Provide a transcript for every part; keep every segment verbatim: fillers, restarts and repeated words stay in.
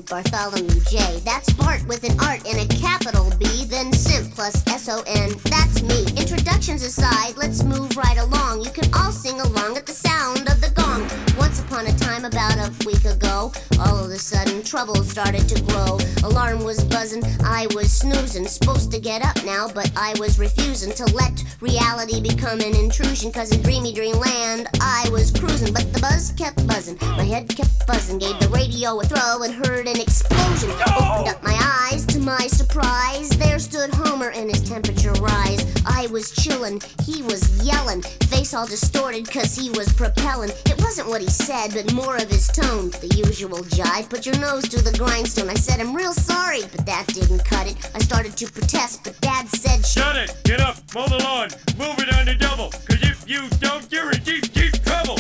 Bartholomew J. That's Bart with an art and a capital B, then Simp plus S O N. That's me. Introductions aside, let's move right along. You can all sing along at the sound of the gong. Once upon a time, about a week ago, all of a sudden trouble started to grow. Alarm was buzzing, I was snoozing. Supposed to get up now, but I was refusing to let reality become an intrusion. Cause in dreamy dreamland, I was cruising. But the buzz kept buzzing, my head kept buzzing. Gave the radio a throw and heard an explosion. Opened up my eyes, to my surprise, there stood Homer and his temperature rise. I was chillin', he was yellin', face all distorted cause he was propellin'. It wasn't what he said, but more of his tone. The usual jive, put your nose to the grindstone. I said, I'm real sorry, but that didn't cut it. I started to protest, but Dad said, shut it, get up, mow the lawn, move it on the double, cause if you don't, you're in deep, deep trouble.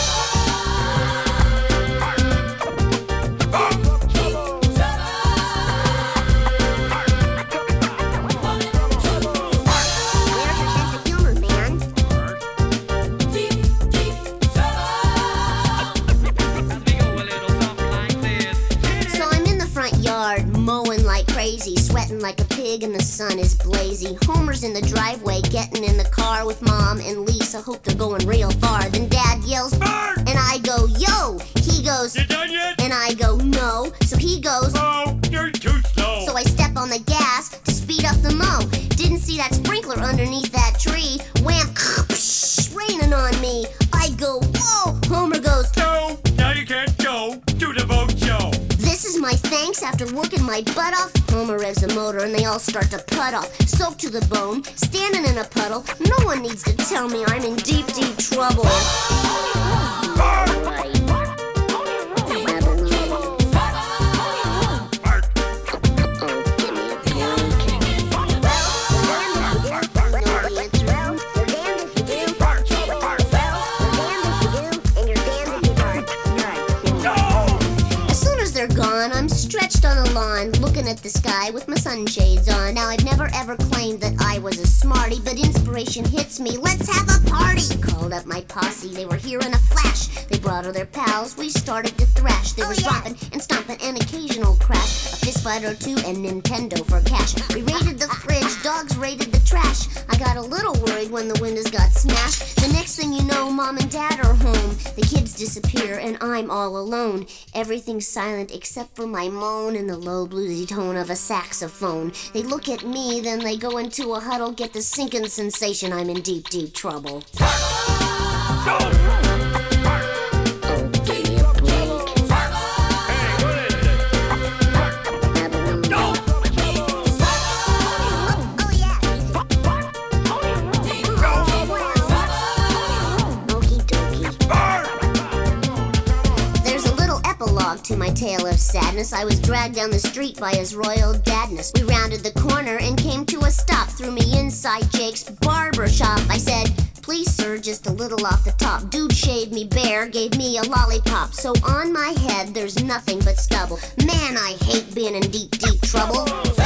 Mowing like crazy, sweating like a pig and the sun is blazy. Homer's in the driveway, getting in the car with Mom and Lisa. Hope they're going real far. Then Dad yells, Bart! And I go, yo! He goes, you done yet? And I go, no. So he goes, oh, you're too slow. So I step on the gas to speed up the mow. Didn't see that sprinkler underneath that tree. Wham! Raining on me. I go, whoa! Homer goes, no, now you can't go to the boat show. This is my thanks after working my butt off. Homer revs the motor and they all start to put off. Soaked to the bone, standing in a puddle. No one needs to tell me I'm in deep, deep trouble. Gone, I'm stretched on the lawn, looking at the sky with my sunshades on. Now I've never ever claimed that I was a smarty, but inspiration hits me. Let's have a party! Called up my posse, they were here in a flash. They brought all their pals, we started to thrash. There was romping and stomping, an occasional crash, a fist fight or two, and Nintendo for cash. We raided the fridge, dogs raided the trash. I got a little worried when the windows got smashed. The next thing you know, Mom and Dad are home. The kids disappear and I'm all alone. Everything's silent except for my moan and the low bluesy tone of a saxophone. They look at me, then they go into a huddle, get the sinking sensation I'm in deep, deep trouble. To my tale of sadness, I was dragged down the street by his royal dadness. We rounded the corner and came to a stop. Threw me inside Jake's barber shop. I said, please sir, just a little off the top. Dude shaved me bare, gave me a lollipop. So on my head there's nothing but stubble. Man, I hate being in deep, deep trouble.